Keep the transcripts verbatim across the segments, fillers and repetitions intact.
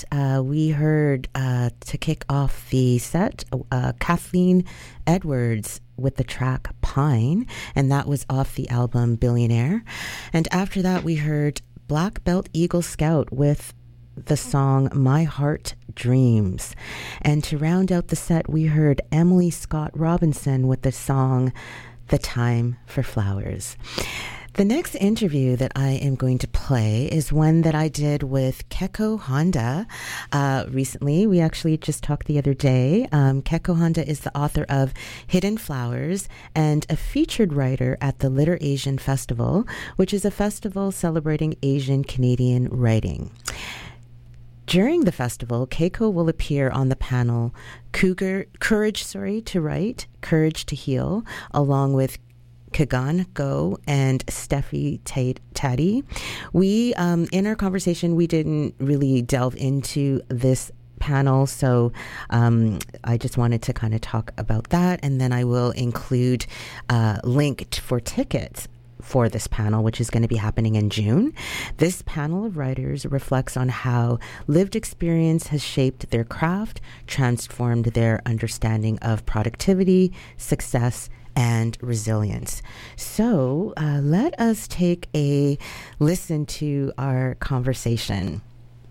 Uh, we heard uh, to kick off the set uh, Kathleen Edwards with the track Pine, and that was off the album Billionaire. And after that, we heard Black Belt Eagle Scout with the song My Heart Dreams. And to round out the set, we heard Emily Scott Robinson with the song The Time for Flowers. The next interview that I am going to play is one that I did with Keiko Honda uh, recently. We actually just talked the other day. Um, Keiko Honda is the author of Hidden Flowers and a featured writer at the Liter Asian Festival, which is a festival celebrating Asian Canadian writing. During the festival, Keiko will appear on the panel Cougar, Courage sorry, to Write, Courage to Heal, along with Kagan Go and Steffi Taddy. We, um, in our conversation, we didn't really delve into this panel, so um, I just wanted to kind of talk about that, and then I will include a link t- for tickets for this panel, which is going to be happening in June. This panel of writers reflects on how lived experience has shaped their craft, transformed their understanding of productivity, success, and resilience. So uh, let us take a listen to our conversation.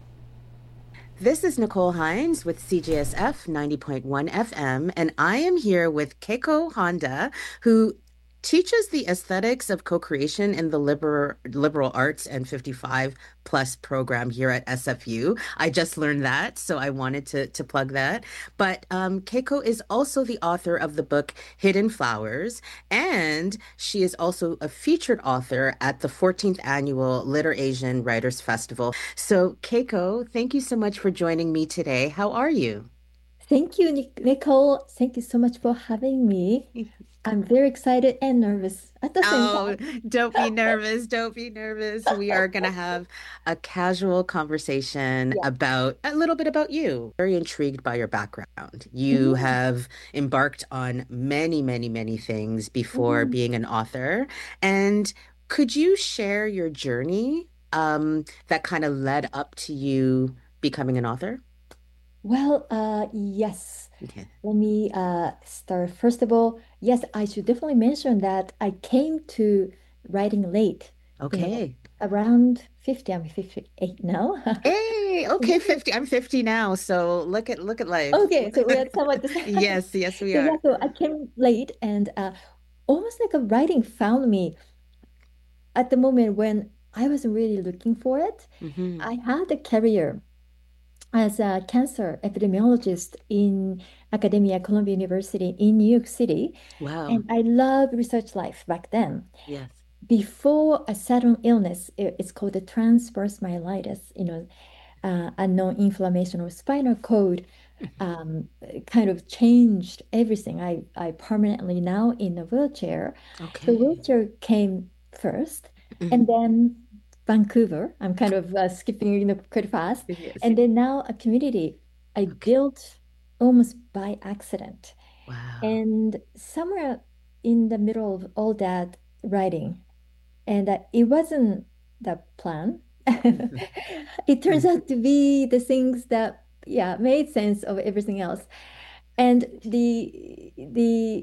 This is Nicole Hines with C J S F ninety point one F M, and I am here with Keiko Honda, who teaches the aesthetics of co-creation in the liberal, liberal arts and fifty-five plus program here at S F U. I just learned that, so I wanted to, to plug that. But um, Keiko is also the author of the book Hidden Flowers, and she is also a featured author at the fourteenth Annual Liter Asian Writers Festival. So Keiko, thank you so much for joining me today. How are you? Thank you, Nic- Nicole. Thank you so much for having me. I'm very excited and nervous at the same Oh, time. don't be nervous. Don't be nervous. We are going to have a casual conversation Yeah. about a little bit about you. Very intrigued by your background. You Mhm, have embarked on many, many, many things before mhm. being an author. And could you share your journey um, that kind of led up to you becoming an author? Well, uh, yes. Yeah. Let me uh, start. First of all, yes, I should definitely mention that I came to writing late, you know, Okay. around fifty. I'm fifty-eight now. Hey, okay, fifty. I'm fifty now, so look at look at life. Okay, so we are somewhat the same. Yes, yes, we So yeah, are. so I came late and uh, almost like a writing found me at the moment when I wasn't really looking for it. Hmm. I had a career as a cancer epidemiologist in academia, Columbia University in New York City. Wow. And I loved research life back then. Yes. Before a sudden illness, i- it's called the transverse myelitis, you know, uh, a non-inflammation of spinal cord, um, kind of changed everything. I, I permanently now in a wheelchair. So Okay. wheelchair came first, and Hmm. then Vancouver. I'm kind of uh, skipping, you know, quite fast. Yes. And then now a community I Okay. built almost by accident. Wow. And somewhere in the middle of all that writing, and uh, it wasn't the plan. Mhm. It turns Mhm. out to be the things that, yeah, made sense of everything else. And the the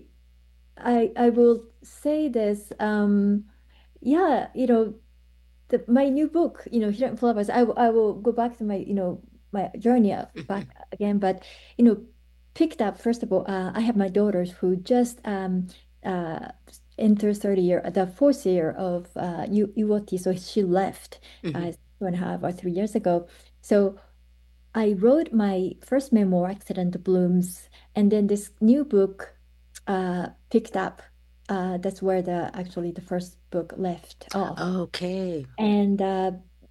I I will say this, um, yeah, you know, the, my new book, you know, Hidden Flowers, I, will- I will go back to my, you know, my journey uh, back again, but, you know, picked up, first of all, uh, I have my daughters who just um, uh, entered third year, the fourth year of uh, U U O T, so she left Mhm. uh, two and a half or three years ago. So I wrote my first memoir, Accident Blooms, and then this new book uh, picked up. Uh, that's where the actually the first book left off. Okay. And uh,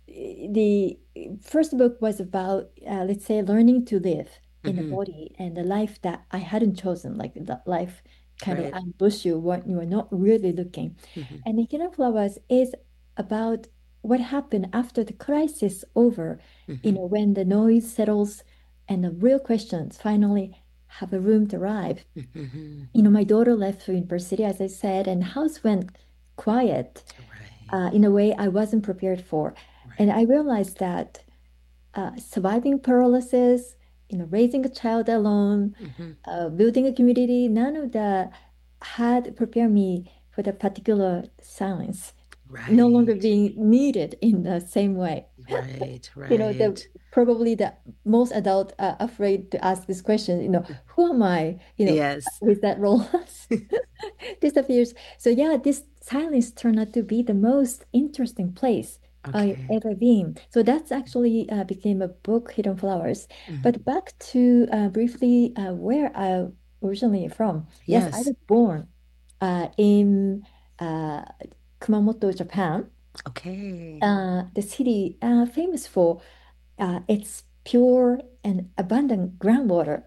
the first book was about, uh, let's say, learning to live in a Hmm. body and the life that I hadn't chosen, like the life kind of Right. ambush you when you were not really looking. Hmm. And the Hidden Flowers is about what happened after the crisis over, you Hmm. know, when the noise settles and the real questions finally have a room to arrive. Hmm. You know, my daughter left for university, as I said, and house went quiet Right. uh, in a way I wasn't prepared for. And Right. I realized that uh, surviving paralysis, you know, raising a child alone, Hmm. uh, building a community, none of that had prepared me for the particular silence, no longer Right, being needed in the same way. right, You know, the right. probably the most adult are afraid to ask this question, you know, who am I, you know, Yes. with that role disappears. So yeah, this silence turned out to be the most interesting place I've Okay. ever been. So that's actually uh, became a book, Hidden Flowers. Mhm. But back to uh, briefly uh, where I originally from. Yes, I Yes. was born uh, in uh, Kumamoto, Japan. Okay. Uh, the city uh, famous for uh, its pure and abundant groundwater.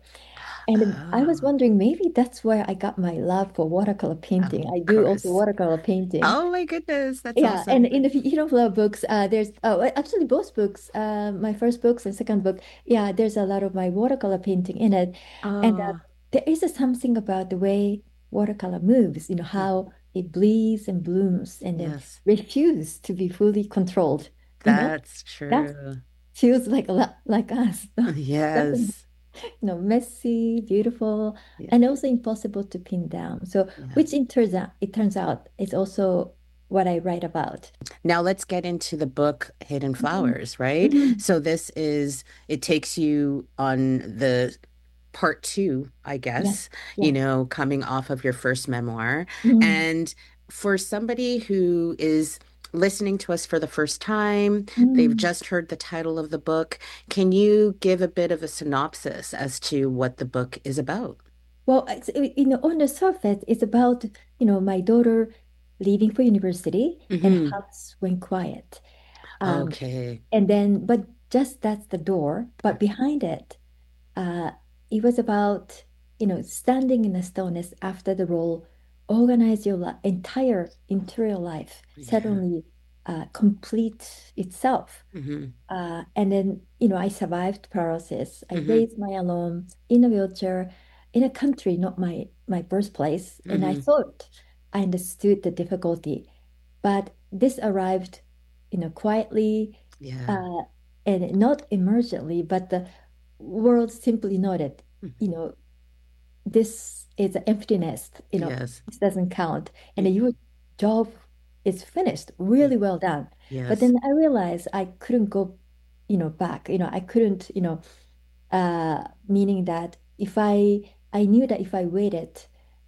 And I was Oh, wondering, maybe that's where I got my love for watercolor of painting. I do also course. watercolor painting. Oh my goodness, that's Yeah, and awesome. in the Hidden Flower books, uh, there's oh, well, actually both books, uh, my first books and second book, yeah, there's a lot of my watercolor painting in it, and uh, Oh, there is a something about the way watercolor moves, you know, mm, how it bleeds and blooms and then yes, refuse to be fully controlled, you know, that's that true. feels like a lot like us. Something, Yes. you know, messy, beautiful, Yeah. and also impossible to pin down. So, Yeah. which in turns out, it turns out is also what I write about. Now let's get into the book Hidden Mhm. Flowers, right? Mhm. So this is, it takes you on the part two, I Yeah, guess, you yeah. know, coming off of your first memoir. Mhm. And for somebody who is listening to us for the first time, they've Mhm. just heard the title of the book. Can you give a bit of a synopsis as to what the book is about? Well, it's, uh, you know, on the surface, it's about, you know, my daughter leaving for university and Hmm. house went quiet. Um, Okay. and then, but just that's the door. But behind it, uh, it was about, you know, standing in the stillness after the role, organize your li entire interior life, Yeah. suddenly uh, complete itself. Hmm. Uh, and then, you know, I survived paralysis. I Hmm. raised my alone in a wheelchair in a country, not my my birthplace. And I Hmm. thought I understood the difficulty, but this arrived, you know, quietly, Yeah. uh, and not emergently, but the world simply noted, you know, this is an emptiness, you know, Yes. this doesn't count, and Mm. your job is finished, Mm. really well done. But Yes. then I realized I couldn't go, you know, back. You know, I couldn't, you know, uh, meaning that if I, I knew that if I waited,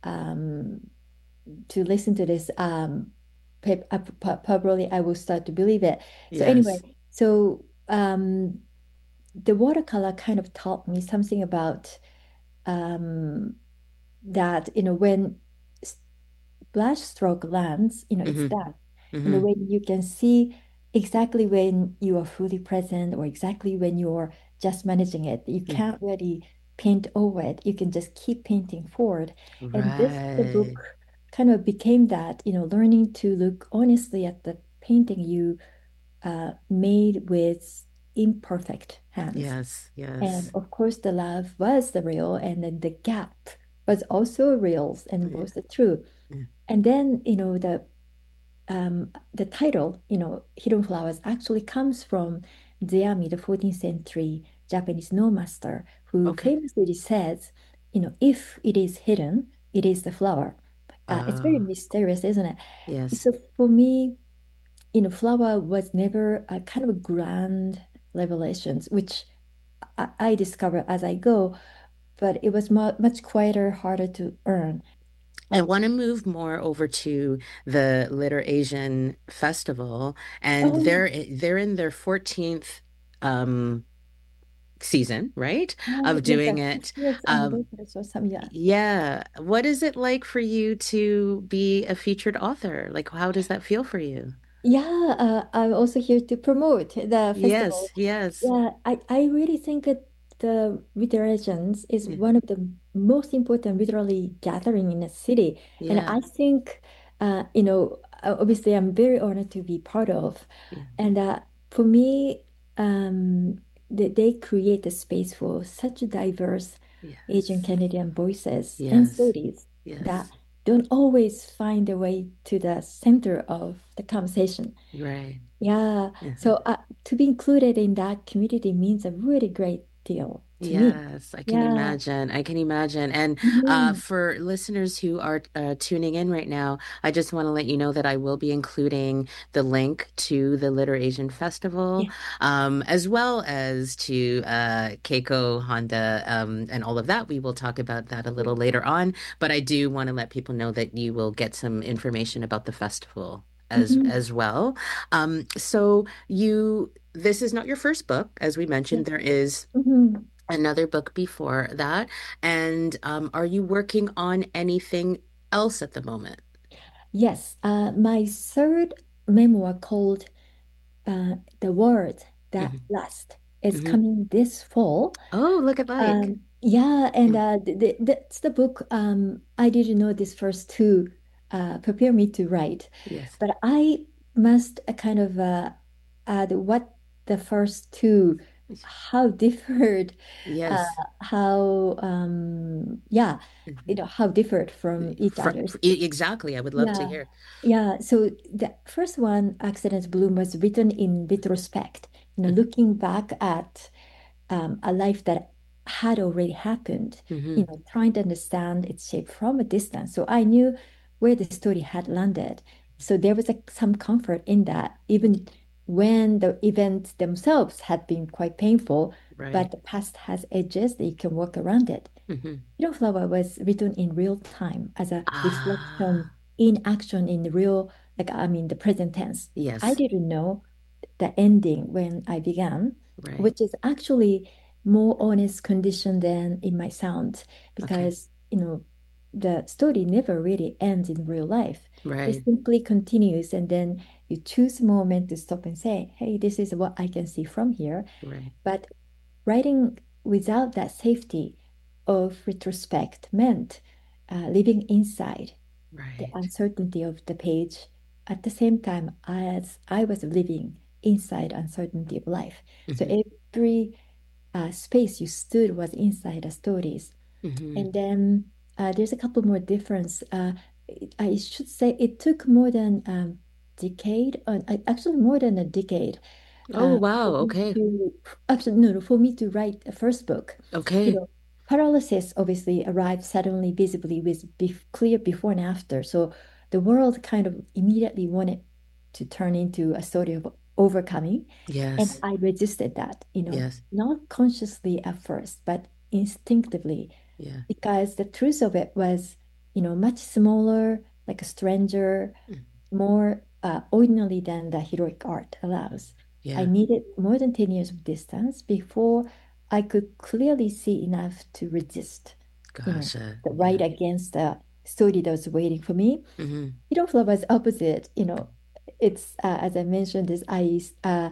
um, to listen to this, um, pa- uh, pa- probably I will start to believe it. So anyway, Yes. so um, the watercolor kind of taught me something about um, that, you know, when splash stroke lands, you know, it's Hmm. done. In a Hmm. way you can see exactly when you are fully present or exactly when you're just managing it. You can't really paint over it. You can just keep painting forward. And this, the Right. book kind of became that, you know, learning to look honestly at the painting you uh, made with imperfect hands. Yes. And Yes. of course, the love was the real, and then the gap was also real and Yeah. was the true. Yeah. And then, you know, the um, the title, you know, Hidden Flowers actually comes from Zeami, the fourteenth century Japanese no master, who Okay. famously says, you know, if it is hidden, it is the flower. Uh, it's very Oh, mysterious, isn't it? yes. So for me, you know, flower was never a kind of a grand revelations, which I, I discover as I go, but it was mu much quieter, harder to earn. I want to move more over to the Litter Asian Festival, and Oh, they're they're in their fourteenth um season, right? oh, Of yes, doing a it. fiftieth Um, anniversary or something. Yeah. yeah. What is it like for you to be a featured author? Like, how does that feel for you? Yeah, uh, I'm also here to promote the Yes, festival. yes. Yeah, I, I really think that the Literations is Yeah. one of the most important literary gathering in a city. And Yeah. I think, uh, you know, uh, obviously I'm very honored to be part of. Yeah. And uh, for me, um, they, they create a space for such diverse Asian Yes. Canadian voices and Yes. stories that Yes. don't always find their way to the center of the conversation. Right. Yeah. Mhm. So uh, to be included in that community means a really great deal to me. Yes, I can Yeah. imagine. I can imagine. And uh, Mhm. for listeners who are uh, tuning in right now, I just want to let you know that I will be including the link to the Litter Asian Festival, Yeah. um, as well as to uh, Keiko Honda, um, and all of that. We will talk about that a little later on. But I do want to let people know that you will get some information about the festival as Mhm. as well. Um, so you, this is not your first book, as we Yeah. mentioned. There is Mhm. another book before that. And um, are you working on anything else at the moment? Yes. Uh, my third memoir called uh, The Word That Hmm. Last is Hmm. coming this fall. Oh, look at like. Um, yeah, and Mm. uh, th th that's the book um, I didn't know these first two uh, prepare me to write, Yes. but I must uh, kind of uh, add what the first two, how differed, uh, Yes. how um, yeah, you Hmm. know, how differed from each Fr others. e- exactly. I would love to Yeah, hear. yeah. So the first one, Accident Bloom, was written in retrospect, you know, Hmm. looking back at um, a life that had already happened, Hmm. you know, trying to understand its shape from a distance. So I knew where the story had landed. So there was like some comfort in that, even when the events themselves had been quite painful, but Right. the past has edges that you can work around it. Hmm. Hero Flower was written in real time as a reflection Ah, in action in the real, like I mean the present tense. I yes. didn't know the ending when I began, Right. which is actually more honest condition than it might sound, Okay. because you know the story never really ends in real life. It Right. simply continues, and then you choose a moment to stop and say, "Hey, this is what I can see from here." Right. But writing without that safety of retrospect meant uh, living inside the Right. uncertainty of the page at the same time as I was living inside uncertainty of life. So Hmm. every uh, space you stood was inside the stories. Hmm. And then uh, there's a couple more difference. Uh, it- I should say it took more than um, decade, uh, actually more than a decade, Oh, uh, wow. for me Okay. to actually no, no, for me to write a first book. You Okay. know, paralysis obviously arrived suddenly, visibly, with bef clear before and after. So the world kind of immediately wanted to turn into a story of overcoming, and Yes. I resisted that. You know, Yes. not consciously at first, but instinctively, Yeah. because the truth of it was, you know, much smaller, like a stranger, Mm. more uh, ordinary than the heroic art allows. I Yeah. needed more than ten years of distance before I could clearly see enough to resist, you know, Gotcha. the right Yeah. against the story that was waiting for me. Hmm. Hero Flow was opposite, you know. It's uh, as I mentioned, this I uh,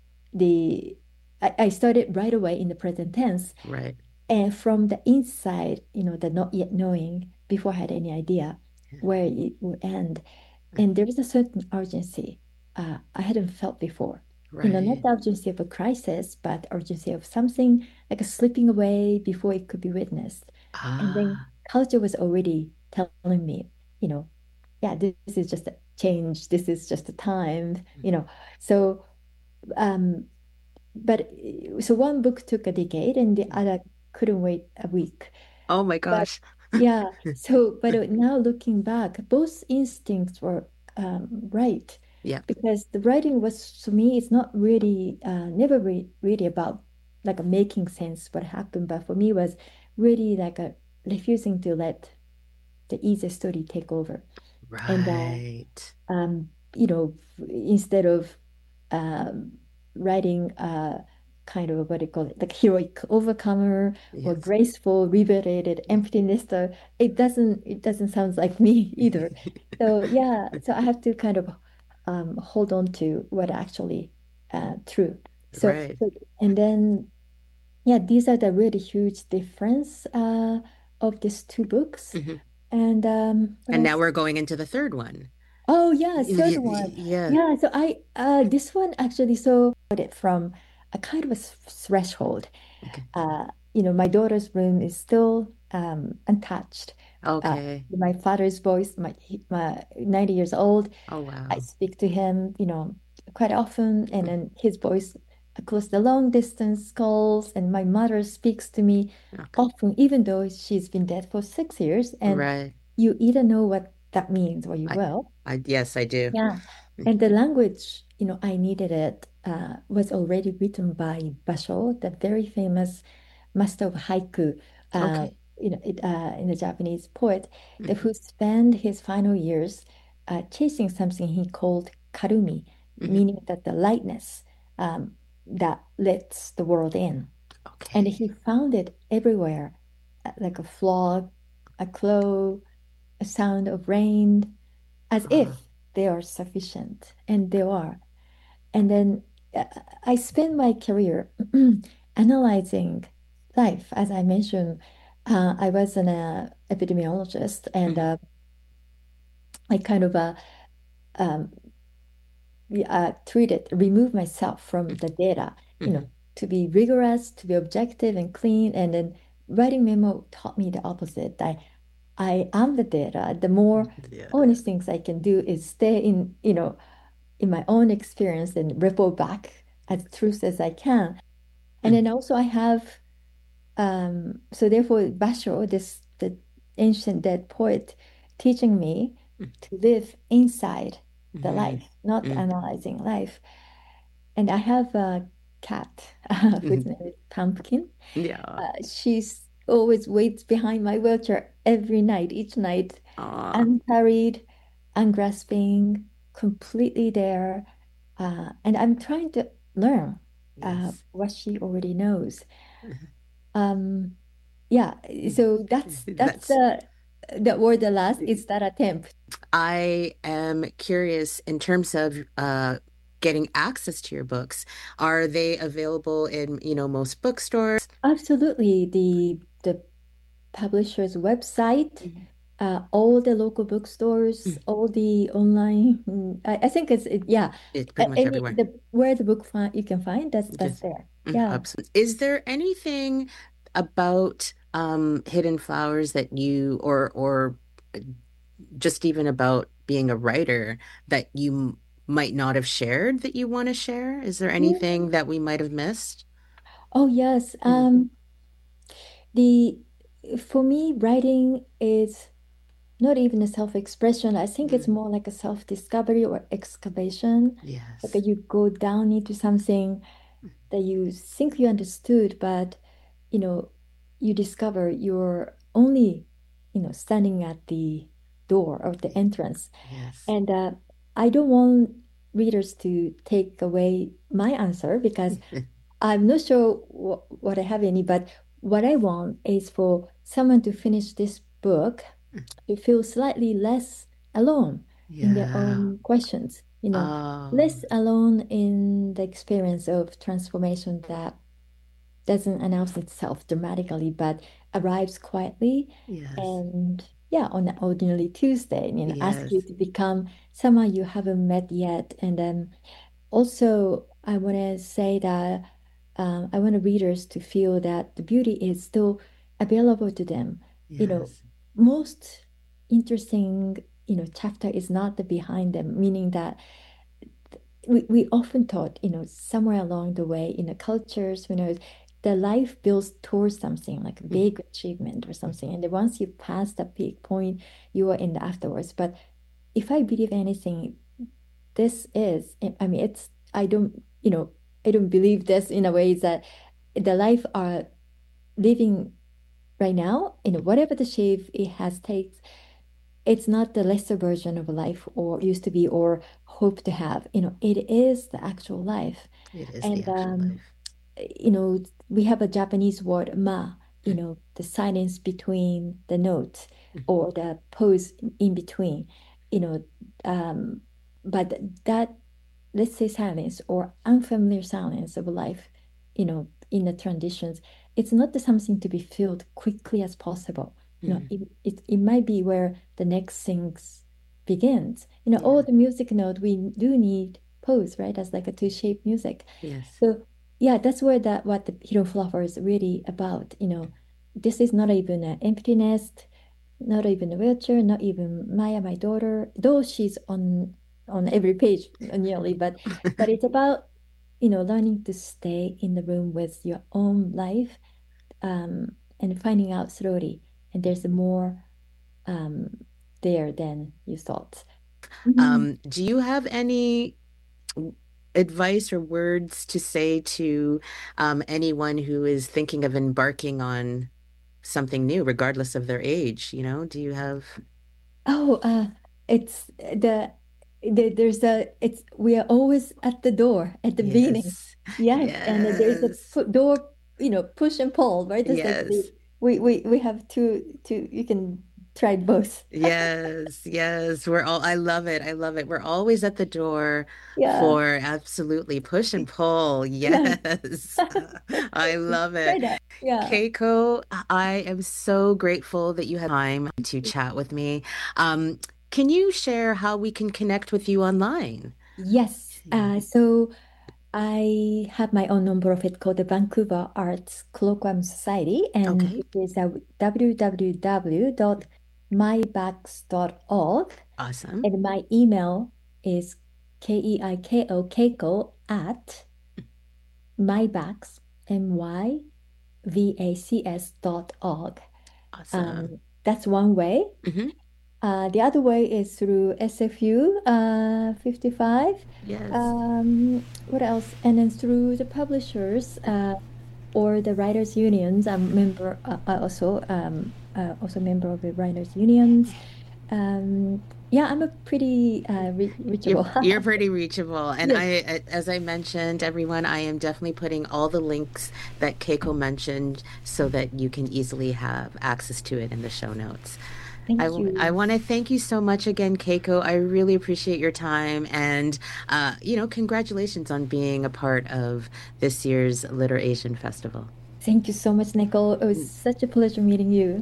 the I, I started right away in the present tense, Right. and from the inside, you know, the not yet knowing before I had any idea Yeah. where it would end. And there is a certain urgency uh, I hadn't felt before. You know, not Right. the urgency of a crisis, but urgency of something like a slipping away before it could be witnessed. And then Ah. culture was already telling me, you know, yeah, this, this is just a change. This is just a time, you know. So, um, but so one book took a decade and the other couldn't wait a week. Oh my But gosh. yeah, so but uh, now looking back, both instincts were um, right, Yeah. because the writing was to me it's not really uh, never re really about like a making sense what happened, but for me was really like a refusing to let the easy story take over. And uh, Right. um, you know, instead of um, writing uh, kind of what do you call it, like heroic overcomer or Yes. graceful, liberated empty nester, it doesn't it doesn't sound like me either. So yeah, so I have to kind of um, hold on to what actually uh, true. So, Right. so and then yeah, these are the really huge difference uh, of these two books. Hmm. And um, what And now else? we're going into the third one. Oh yeah, Y- third y- one. y- Yeah. Yeah, so I uh this one actually so it from a kind of a s- threshold. Okay. Uh, you know, my daughter's room is still um untouched. Uh, Okay. my father's voice, my he- my ninety years old. Oh I wow. speak to him, you know, quite often, and then his voice across the long distance calls, and my mother speaks to me Okay. often, even though she's been dead for six years, and Right. you either know what that means or you I, will. I, yes, I do. Yeah. And the language, you know, I needed it, uh, was already written by Basho, the very famous master of haiku, uh, Okay. you know, it, uh, in the Japanese poet, that Hmm. who spent his final years uh, chasing something he called karumi, Hmm. meaning that the lightness um, that lets the world in. And Okay. he found it everywhere, uh, like a frog, a crow, a sound of rain, as Uh, if they are sufficient, and they are. And then uh, I spent my career analyzing life. As I mentioned, uh, I was an uh, epidemiologist, and mhm, uh, I kind of uh, um, uh, treated, remove myself from the data, you know, mhm. to be rigorous, to be objective and clean. And then writing memo taught me the opposite. I I am the data. The more Yeah, yeah. honest things I can do is stay in, you know, in my own experience and report back as truth as I can. And Mhm, then also I have um so therefore Basho, this the ancient dead poet, teaching me to live inside the mhm, life, not mhm, analyzing life. And I have a cat uh, whose mhm. name is Pumpkin. Yeah. Uh, she's always waits behind my wheelchair every night, each night, Uh, uncarried, ungrasping, completely there. Uh, and I'm trying to learn uh, yes. what she already knows. Mhm. Um, yeah, so that's that's That's, the the word the last is that attempt. I am curious in terms of uh getting access to your books. Are they available in, you know, most bookstores? Absolutely, the the publisher's website, Mhm. uh, all the local bookstores, Mhm. all the online. mm, I, I think it's it, yeah, It's pretty a- much any everywhere. the where the book find you can find that's that's Just there. mm, Yeah. absolutely. Is there anything about um Hidden Flowers that you or or just even about being a writer that you m- might not have shared that you want to share? Is there Mm. anything that we might have missed? Oh yes. Mm, Um, the for me, writing is not even a self-expression. I think it's mm, more like a self-discovery or excavation. Like yes. you go down into something that you think you understood, but you know, you discover you're only, you know, standing at the door or the entrance. Yes. And uh, I don't want readers to take away my answer because I'm not sure wh what I have any, but what I want is for someone to finish this book to feel slightly less alone in their Yeah. own questions, you know, Oh, less alone in the experience of transformation that doesn't announce itself dramatically, but arrives quietly. yes. And yeah, on an ordinary Tuesday, you know, ask you Yes. to become someone you haven't met yet. And then also, I want to say that um, I want readers to feel that the beauty is still available to them. You know, Yes. most interesting, you know, chapter is not the behind them, meaning that we, we often thought, you know, somewhere along the way in the cultures, you know, the life builds towards something like a Mm, big achievement or mm, something. And then once you pass that peak point, you are in the afterwards. But if I believe anything, this is, I mean, it's, I don't, you know, I don't believe this in a way that the life are living right now, you know, whatever the shape it has takes, it's not the lesser version of life or used to be or hope to have. You know, it is the actual life. it is the And actual um, life. you know, we have a Japanese word ma, you Mm, know, the silence between the notes mm, or the pause in between, you know, um, but that, let's say silence or unfamiliar silence of life, you know, in the transitions, it's not the something to be filled quickly as possible. You know, mm, it, it, it might be where the next things begins. You know, all yeah. the music note, we do need pause, right? As like a two-shape music. Yes. So yeah, that's where that what the Hero Flower is really about. You know, this is not even an empty nest, not even a wheelchair, not even Maya, my daughter, though she's on. on every page nearly, but but it's about, you know, learning to stay in the room with your own life, um, and finding out slowly. And there's more um, there than you thought. Mhm. Um, do you have any advice or words to say to um, anyone who is thinking of embarking on something new, regardless of their age? You know, do you have? Oh, uh, it's the, the there's a it's we are always at the door at the beginning. Yes, Yes, and there's a yes, pu door, you know, push and pull, right? Just like the yes. we we we have two two. You can try both. Yes, yes. We're all, I love it. I love it. We're always at the door Yeah, for absolutely push and pull. yeah. Yes. I love Try it. that. Yeah. Keiko, I am so grateful that you had time to chat with me. Um, can you share how we can connect with you online? Yes. Uh, so I have my own nonprofit called the Vancouver Arts Colloquium Society, and Okay, it is a w w w dot my backs dot org. awesome. And my email is K E I K O, Keiko at mybacks, M Y V A C S dot org. Awesome. Um, that's one way. Hmm. Uh, the other way is through S F U uh, fifty-five. Yes. Um, what else? And then through the publishers uh, or the writers' unions. I'm member uh, uh, also um, uh, also member of the writers' unions. Um, yeah, I'm a pretty uh, re You're reachable. you're pretty reachable. And Yes, I, as I mentioned, everyone, I am definitely putting all the links that Keiko mentioned so that you can easily have access to it in the show notes. I, thank w- I you. want to thank you so much again, Keiko. I really appreciate your time. And, uh, you know, congratulations on being a part of this year's Liter Asian Festival. Thank you so much, Nicole. It was such a pleasure meeting you.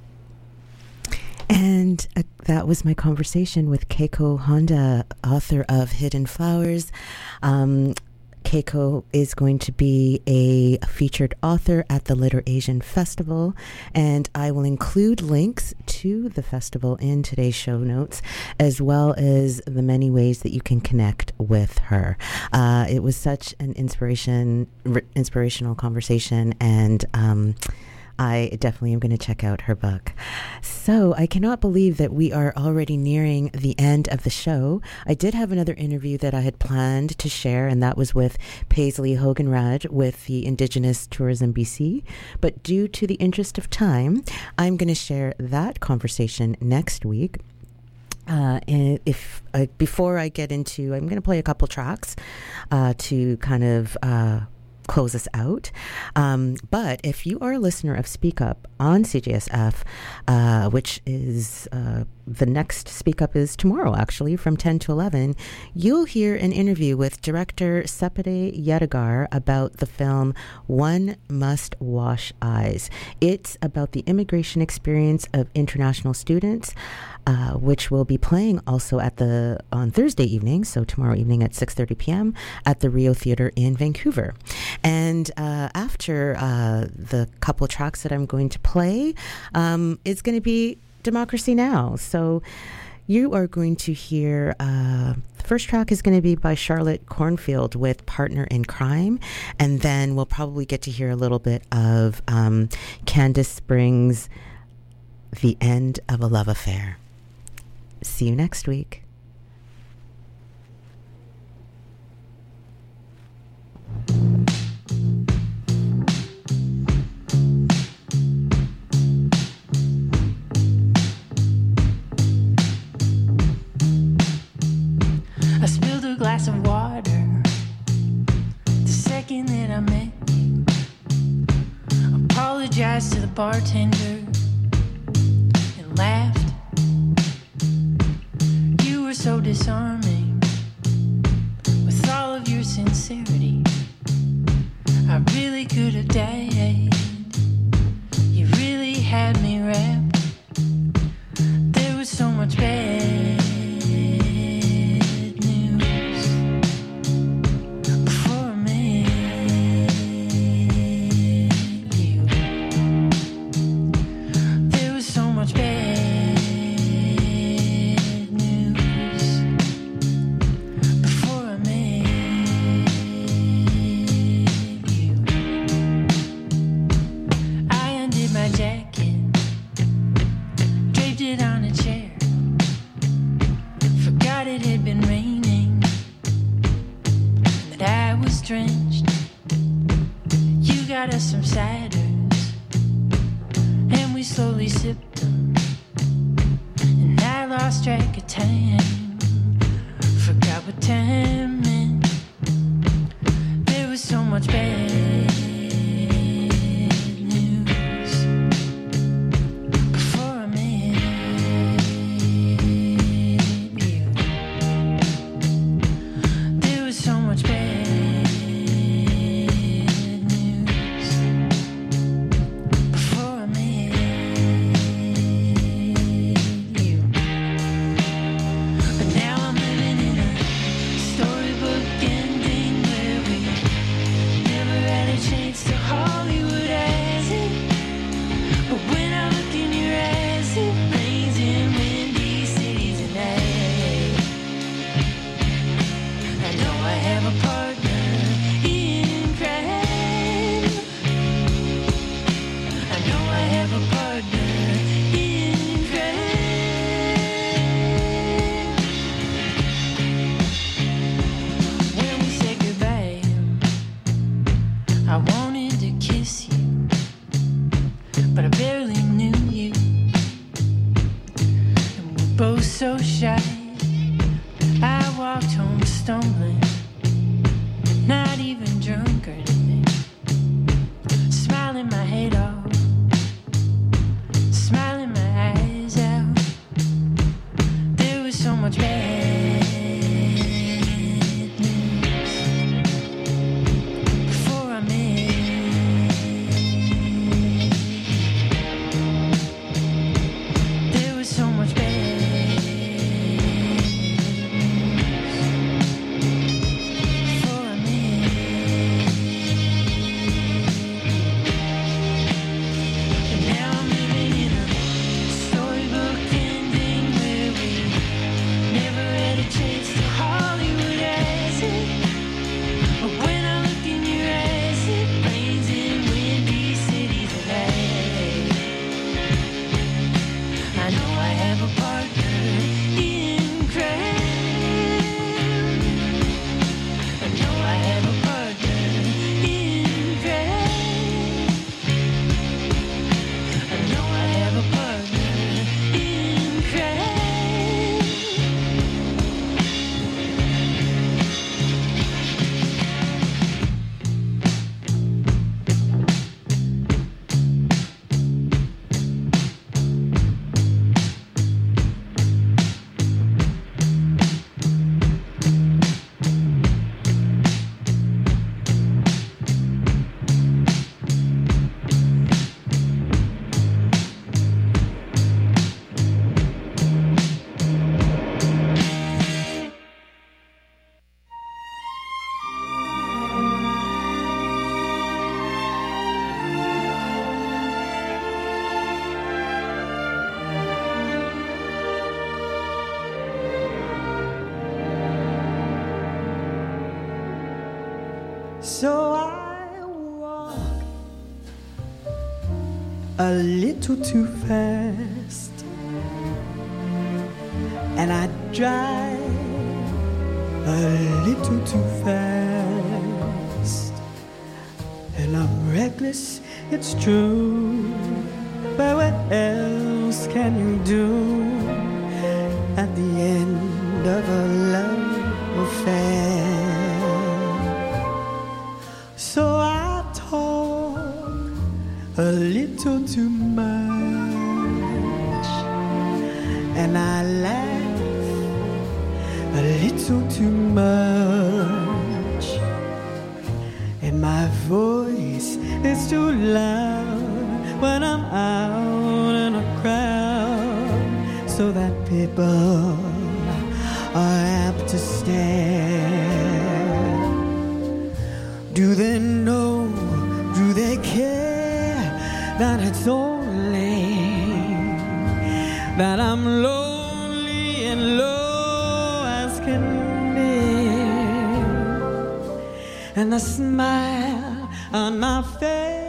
And uh, that was my conversation with Keiko Honda, author of Hidden Flowers. Um, Keiko is going to be a featured author at the Liter Asian Festival, and I will include links to the festival in today's show notes, as well as the many ways that you can connect with her. Uh, it was such an inspiration, r- inspirational conversation, and um, I definitely am going to check out her book. So I cannot believe that we are already nearing the end of the show. I did have another interview that I had planned to share, and that was with Paisley Hoganraj with the Indigenous Tourism B C. But due to the interest of time, I'm going to share that conversation next week. Uh, and if uh, before I get into, I'm going to play a couple tracks uh, to kind of uh, close us out. Um, but if you are a listener of Speak Up on C J S F, uh, which is uh, the next Speak Up is tomorrow, actually, from ten to eleven, you'll hear an interview with director Sepide Yedigar about the film One Must Wash Eyes. It's about the immigration experience of international students, uh, which will be playing also at the on Thursday evening, so tomorrow evening at six thirty p.m. at the Rio Theater in Vancouver. And uh, after uh, the couple tracks that I'm going to play, um, it's going to be Democracy Now! So you are going to hear, uh, the first track is going to be by Charlotte Cornfield with Partner in Crime. And then we'll probably get to hear a little bit of um, Candace Springs' The End of a Love Affair. See you next week. I spilled a glass of water the second that I met you. Apologized to the bartender and laughed. You were so disarming with all of your sincerity. I really could have died. You really had me wrapped. There was so much bad news before I met you. There was so much bad news slowly sipped them, and I lost track of time. Forgot what time meant. There was so much bad news before I met you. There was so much bad news before I met you. But now I'm living in a storybook ending where we never had a chance to Hollywood as it. But when I look in your eyes, it rains in windy cities and night. I know I have a partner in crime. I know I have a partner in crime. When we said goodbye, I wanted to kiss you, but I barely knew you. And we're both so shy. I walked home stumbling, not even drunk or anything, smiling my head off, smiling my eyes out. There was so much bad news before I met you. There was so much bad news before I met you. And now I'm living in a storybook ending where we never had a chance to Hollywood as it. But when I look in your eyes, it rains in windy cities at night. I know I have a partner in crime. I know I have a partner in crime. I know I have a partner in crime. So I walk a little too fast, and I drive a little too fast, and I'm reckless, it's true, but what else can you do at the end of a love affair? So I talk a little too much, and I laugh a little too much, and my voice is too loud when I'm out in a crowd, so that people are apt to stare. Do they know, do they care that it's only that I'm lonely and low as can be, and the smile on my face